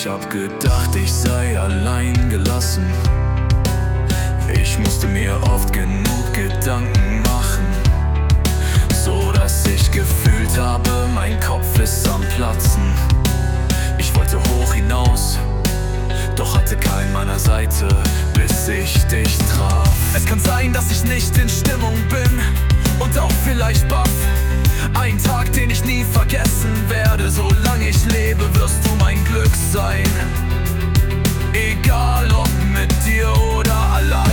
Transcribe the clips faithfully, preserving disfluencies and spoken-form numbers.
Ich hab gedacht, ich sei allein gelassen. Ich musste mir oft genug Gedanken machen, so dass ich gefühlt habe, mein Kopf ist am Platzen. Ich wollte hoch hinaus, doch hatte keinen meiner Seite, bis ich dich traf. Es kann sein, dass ich nicht in Stimmung bin und auch vielleicht baff. Ein Tag, den ich nie vergessen werde. Solange ich lebe, wirst du mein Glück sein. Egal ob mit dir oder allein.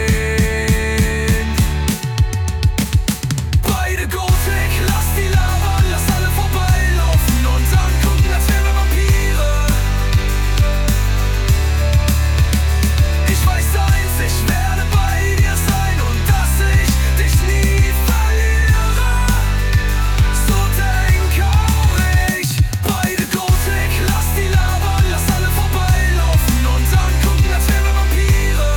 Beide gothic, lass die labern, lass alle vorbeilaufen und angucken, als wären wir Vampire. Ich weiß eins, ich werde bei dir sein und dass ich dich nie verliere. So denk auch ich. Beide gothic, lass die labern, lass alle vorbeilaufen und angucken, als wären wir Vampire.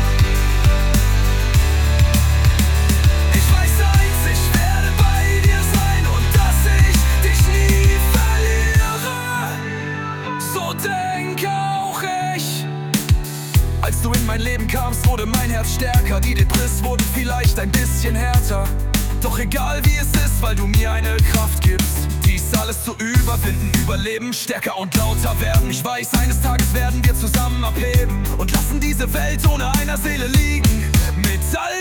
Ich weiß eins, ich werde bei dir sein und dass ich dich nie verliere. So denk auch ich. Als du in mein Leben kamst, wurde mein Herz stärker. Die Depriss wurden vielleicht ein bisschen härter. Doch egal wie es ist, weil du mir eine Kraft gibst, dies alles zu überwinden, überleben, stärker und lauter werden. Ich weiß, eines Tages werden wir zusammen abheben und lassen diese Welt ohne einer Seele liegen. Mit all